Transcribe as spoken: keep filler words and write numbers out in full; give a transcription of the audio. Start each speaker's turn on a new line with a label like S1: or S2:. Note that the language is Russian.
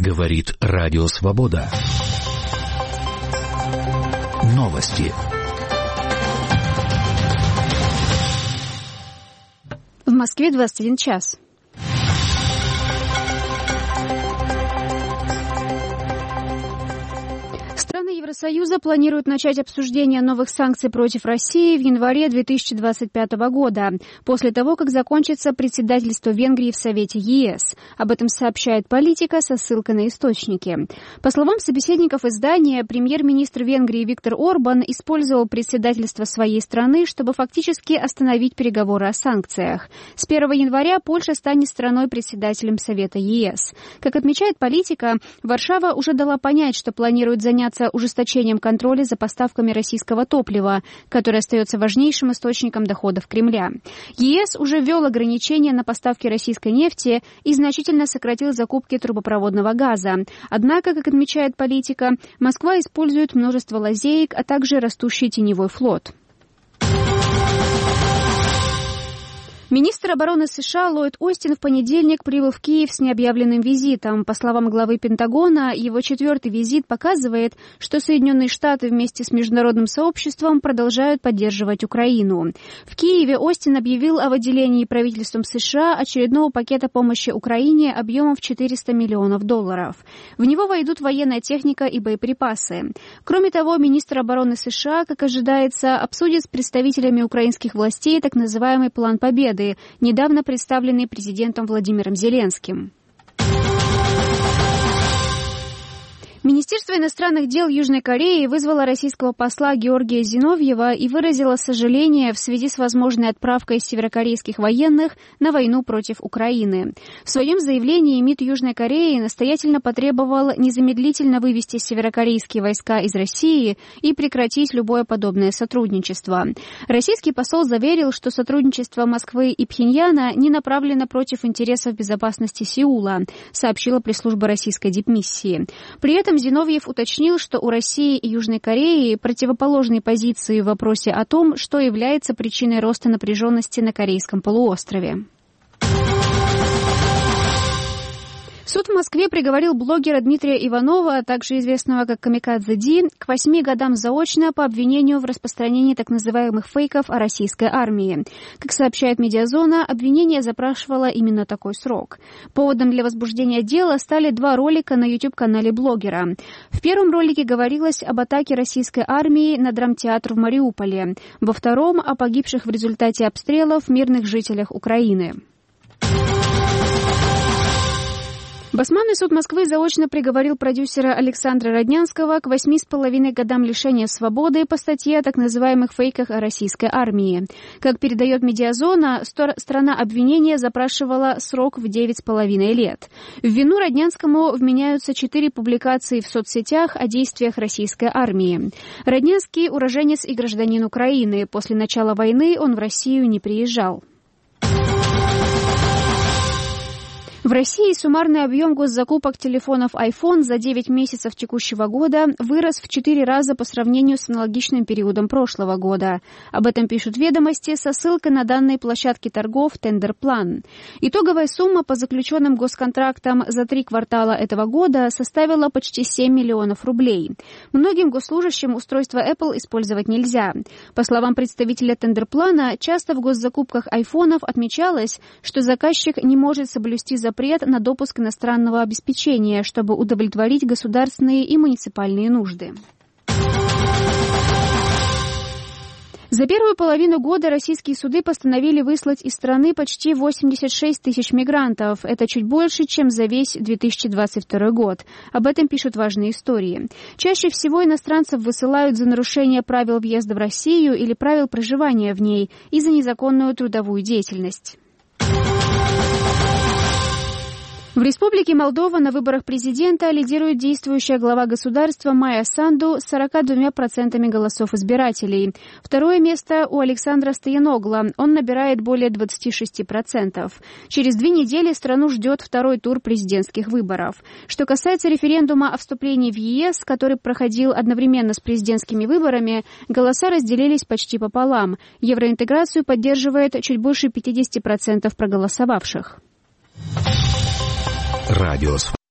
S1: Говорит Радио Свобода. Новости.
S2: В Москве двадцать один час. Страны Евросоюза планируют начать обсуждение новых санкций против России в январе две тысячи двадцать пятого года, после того, как закончится председательство Венгрии в Совете ЕС. Об этом сообщает Политика со ссылкой на источники. По словам собеседников издания, премьер-министр Венгрии Виктор Орбан использовал председательство своей страны, чтобы фактически остановить переговоры о санкциях. С первого января Польша станет страной-председателем Совета ЕС. Как отмечает Политика, Варшава уже дала понять, что планирует заняться ужесточением контроля за поставками российского топлива, которое остается важнейшим источником доходов Кремля. ЕС уже ввел ограничения на поставки российской нефти и значительно сократил закупки трубопроводного газа. Однако, как отмечает Политика, Москва использует множество лазеек, а также растущий теневой флот. Министр обороны США Ллойд Остин в понедельник прибыл в Киев с необъявленным визитом. По словам главы Пентагона, его четвертый визит показывает, что Соединенные Штаты вместе с международным сообществом продолжают поддерживать Украину. В Киеве Остин объявил о выделении правительством США очередного пакета помощи Украине объемом в четыреста миллионов долларов. В него войдут военная техника и боеприпасы. Кроме того, министр обороны США, как ожидается, обсудит с представителями украинских властей так называемый «План Победы», недавно представленный президентом Владимиром Зеленским. Министерство иностранных дел Южной Кореи вызвало российского посла Георгия Зиновьева и выразило сожаление в связи с возможной отправкой северокорейских военных на войну против Украины. В своем заявлении МИД Южной Кореи настоятельно потребовал незамедлительно вывести северокорейские войска из России и прекратить любое подобное сотрудничество. Российский посол заверил, что сотрудничество Москвы и Пхеньяна не направлено против интересов безопасности Сеула, сообщила пресс-служба российской дипмиссии. При этом Зиновьев уточнил, что у России и Южной Кореи противоположные позиции в вопросе о том, что является причиной роста напряженности на Корейском полуострове. Суд в Москве приговорил блогера Дмитрия Иванова, также известного как Камикадзе Ди, к восьми годам заочно по обвинению в распространении так называемых фейков о российской армии. Как сообщает Медиазона, обвинение запрашивало именно такой срок. Поводом для возбуждения дела стали два ролика на YouTube-канале блогера. В первом ролике говорилось об атаке российской армии на драмтеатр в Мариуполе, во втором — о погибших в результате обстрелов мирных жителях Украины. Басманный суд Москвы заочно приговорил продюсера Александра Роднянского к восьми с половиной годам лишения свободы по статье о так называемых фейках о российской армии. Как передает Медиазона, сторона обвинения запрашивала срок в девять с половиной лет. В вину Роднянскому вменяются четыре публикации в соцсетях о действиях российской армии. Роднянский – уроженец и гражданин Украины. После начала войны он в Россию не приезжал. В России суммарный объем госзакупок телефонов iPhone за девять месяцев текущего года вырос в четыре раза по сравнению с аналогичным периодом прошлого года. Об этом пишут «Ведомости» со ссылкой на данные площадки торгов «Тендерплан». Итоговая сумма по заключенным госконтрактам за три квартала этого года составила почти семь миллионов рублей. Многим госслужащим устройство Apple использовать нельзя. По словам представителя «Тендерплана», часто в госзакупках айфонов отмечалось, что заказчик не может соблюсти запрет запрет на допуск иностранного обеспечения, чтобы удовлетворить государственные и муниципальные нужды. За первую половину года российские суды постановили выслать из страны почти восемьдесят шесть тысяч мигрантов. Это чуть больше, чем за весь две тысячи двадцать второй год. Об этом пишут «Важные истории». Чаще всего иностранцев высылают за нарушение правил въезда в Россию или правил проживания в ней и за незаконную трудовую деятельность. В Республике Молдова на выборах президента лидирует действующая глава государства Майя Санду с сорока двумя процентами голосов избирателей. Второе место у Александра Стояногла. Он набирает более двадцати шести процентов. Через две недели страну ждет второй тур президентских выборов. Что касается референдума о вступлении в ЕС, который проходил одновременно с президентскими выборами, голоса разделились почти пополам. Евроинтеграцию поддерживает чуть больше пятидесяти процентов проголосовавших.
S1: Радио